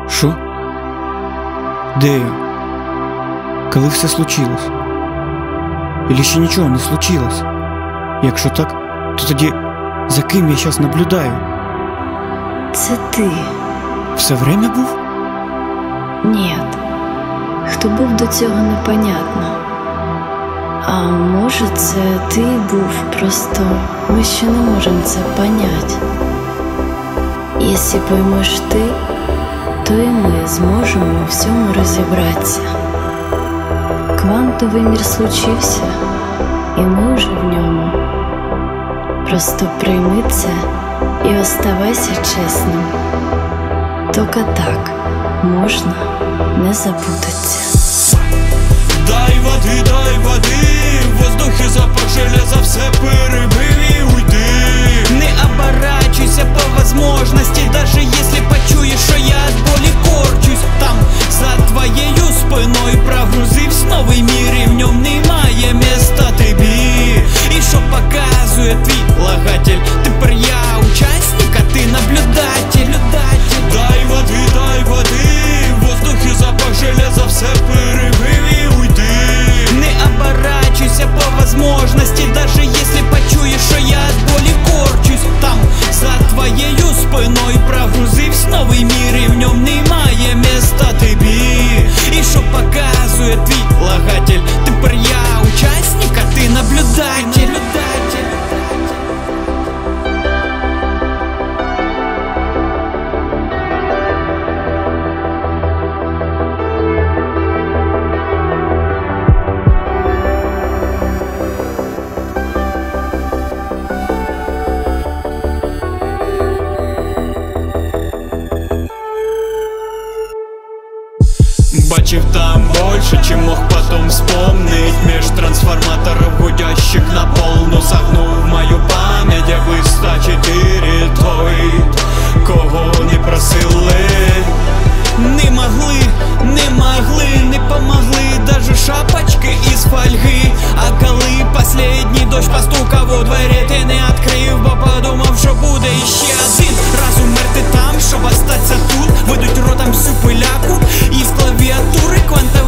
Що? Де я? Коли все случилось? Или ще нічого не случилось? Якщо так, то тоді за ким я зараз наблюдаю? Це ти. Все время був? Ні. Хто був до цього, непонятно. А може, це ти був, просто ми ще не можемо це понять. Якщо поймеш ти, то і ми зможемо у всьому розібратися. Квантовий мір случився, і ми вже в ньому. Просто прийми це і оставайся чесним. Тільки так можна не запутатися. Дай води, в воздухе запах железа, все перебив і уйди. Не оборачивайся по возможности, даже если почуешь, что я от боли корчусь. Там за твоею спиною прогрузився новий мір, і в ньому немає места тобі. І що показує твій лагатель? Тепер я учасник, а ти наблюдатель. Дай води, в воздухе запах железа, все перебив і уйди. Не оборачивайся по возможности, даже если почуешь, что я от боли корчусь. Там за твоєю спиною прогрузився новий мір, і в ньому немає места тобі. І що показує твій лагатель? Тепер я учасник, а ти наблюдатель. Бачив там больше, чем мог потом вспомнить. Меж трансформаторов, гудящих на полну, согнув мою память, я бы 104 той, кого не просили. Не могли, не помогли даже шапочки із фольги. А коли последній дощ постукав у двері, ти не відкрив, бо подумав, що буде іще один раз умерти там, щоб остатися тут. Видуть ротом всю пиляку із клавіатури квантової